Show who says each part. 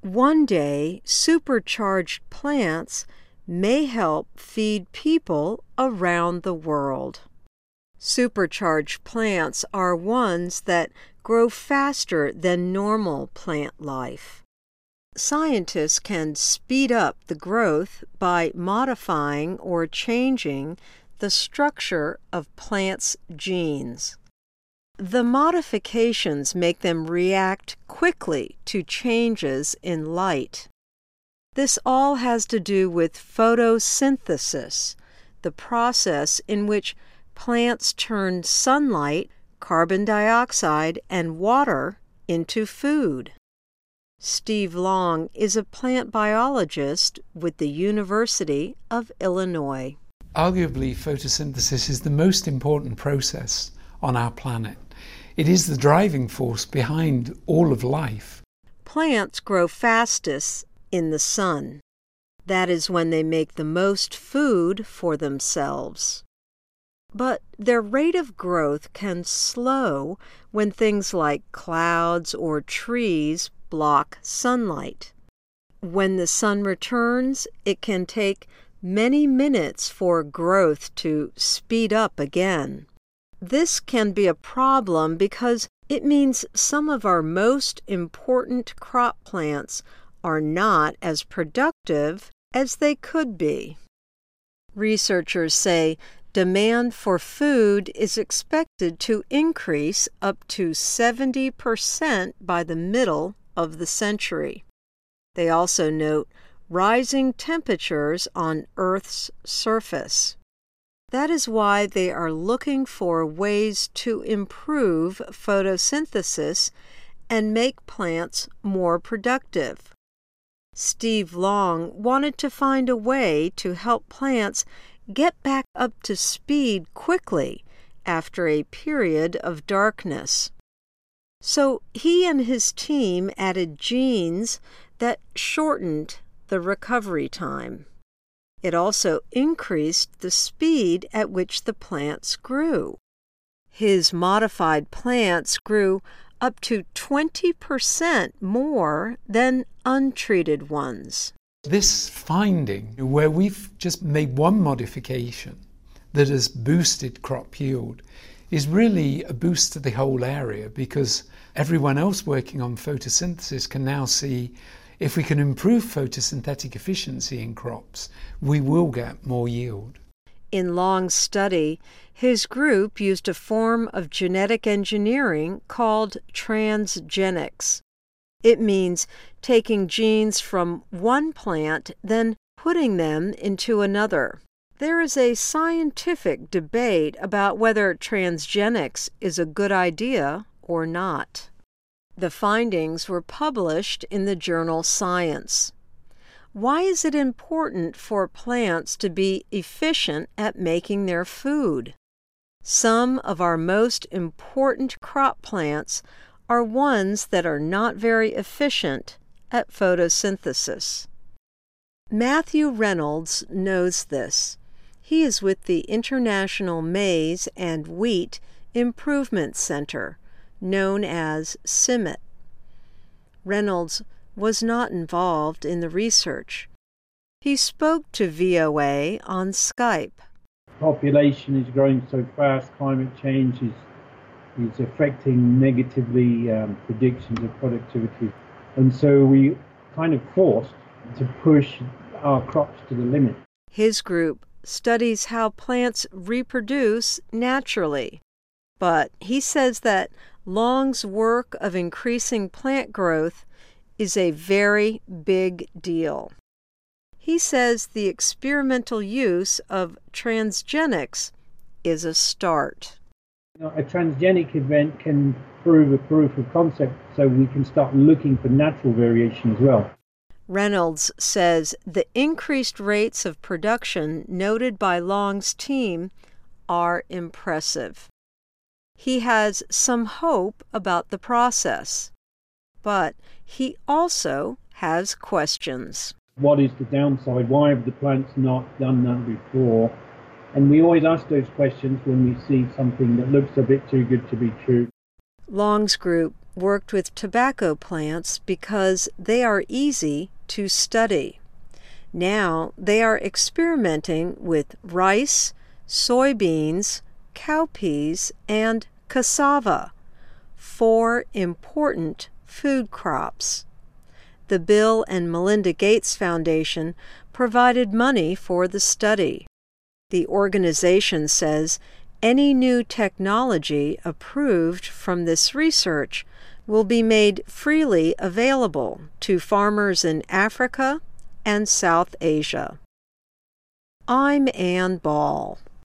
Speaker 1: One day, supercharged plants may help feed people around the world. Supercharged plants are ones that grow faster than normal plant life. Scientists can speed up the growth by modifying or changing the structure of plants' genes. The modifications make them react quickly to changes in light. This all has to do with photosynthesis, the process in which plants turn sunlight, carbon dioxide, and water into food. Steve Long is a plant biologist with the University of Illinois.
Speaker 2: Arguably, photosynthesis is the most important process on our planet. It is the driving force behind all of life.
Speaker 1: Plants grow fastest in the sun. That is when they make the most food for themselves. But their rate of growth can slow when things like clouds or trees block sunlight. When the sun returns, it can take many minutes for growth to speed up again. This can be a problem because it means some of our most important crop plants are not as productive as they could be. Researchers say demand for food is expected to increase up to 70% by the middle of the century. They also note rising temperatures on Earth's surface. That is why they are looking for ways to improve photosynthesis and make plants more productive. Steve Long wanted to find a way to help plants get back up to speed quickly after a period of darkness. So he and his team added genes that shortened the recovery time. It also increased the speed at which the plants grew. His modified plants grew up to 20% more than untreated ones.
Speaker 2: This finding, where we've just made one modification that has boosted crop yield, is really a boost to the whole area, because everyone else working on photosynthesis can now see if we can improve photosynthetic efficiency in crops, we will get more yield.
Speaker 1: In Long's study, his group used a form of genetic engineering called transgenics. It means taking genes from one plant, then putting them into another. There is a scientific debate about whether transgenics is a good idea or not. The findings were published in the journal Science. Why is it important for plants to be efficient at making their food? Some of our most important crop plants are ones that are not very efficient at photosynthesis. Matthew Reynolds knows this. He is with the International Maize and Wheat Improvement Center, known as CIMMYT. Reynolds was not involved in the research. He spoke to VOA on Skype.
Speaker 3: Population is growing so fast, climate change is affecting negatively predictions of productivity. And so we kind of forced to push our crops to the limit.
Speaker 1: His group studies how plants reproduce naturally, but he says that Long's work of increasing plant growth is a very big deal. He says the experimental use of transgenics is a start.
Speaker 3: A transgenic event can prove a proof of concept, so we can start looking for natural variation as well.
Speaker 1: Reynolds says the increased rates of production noted by Long's team are impressive. He has some hope about the process, but he also has questions.
Speaker 3: What is the downside? Why have the plants not done that before? And we always ask those questions when we see something that looks a bit too good to be true.
Speaker 1: Long's group worked with tobacco plants because they are easy to study. Now they are experimenting with rice, soybeans, cowpeas, and cassava, 4 important food crops. The Bill and Melinda Gates Foundation provided money for the study. The organization says any new technology approved from this research will be made freely available to farmers in Africa and South Asia. I'm Ann Ball.